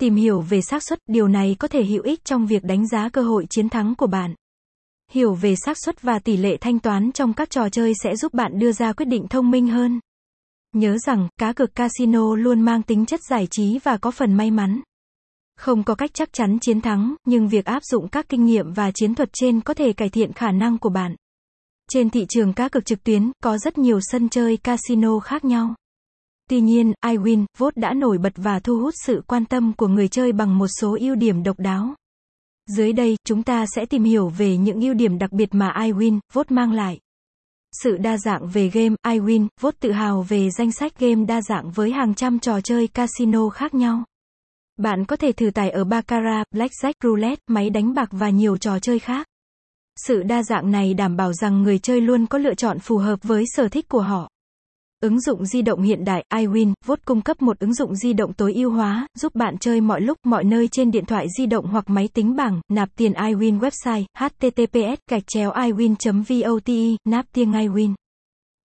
Tìm hiểu về xác suất, điều này có thể hữu ích trong việc đánh giá cơ hội chiến thắng của bạn. Hiểu về xác suất và tỷ lệ thanh toán trong các trò chơi sẽ giúp bạn đưa ra quyết định thông minh hơn. Nhớ rằng, cá cược casino luôn mang tính chất giải trí và có phần may mắn. Không có cách chắc chắn chiến thắng, nhưng việc áp dụng các kinh nghiệm và chiến thuật trên có thể cải thiện khả năng của bạn. Trên thị trường cá cược trực tuyến, có rất nhiều sân chơi casino khác nhau. Tuy nhiên, iWin, Vote đã nổi bật và thu hút sự quan tâm của người chơi bằng một số ưu điểm độc đáo. Dưới đây, chúng ta sẽ tìm hiểu về những ưu điểm đặc biệt mà iWin, Vote mang lại. Sự đa dạng về game, iWin, Vote tự hào về danh sách game đa dạng với hàng trăm trò chơi casino khác nhau. Bạn có thể thử tải ở Baccarat, Blackjack, Roulette, máy đánh bạc và nhiều trò chơi khác. Sự đa dạng này đảm bảo rằng người chơi luôn có lựa chọn phù hợp với sở thích của họ. Ứng dụng di động hiện đại, iWin, Vote cung cấp một ứng dụng di động tối ưu hóa, giúp bạn chơi mọi lúc, mọi nơi trên điện thoại di động hoặc máy tính bảng. Nạp tiền iWin website, https://iwin.vote, nạp tiền iWin.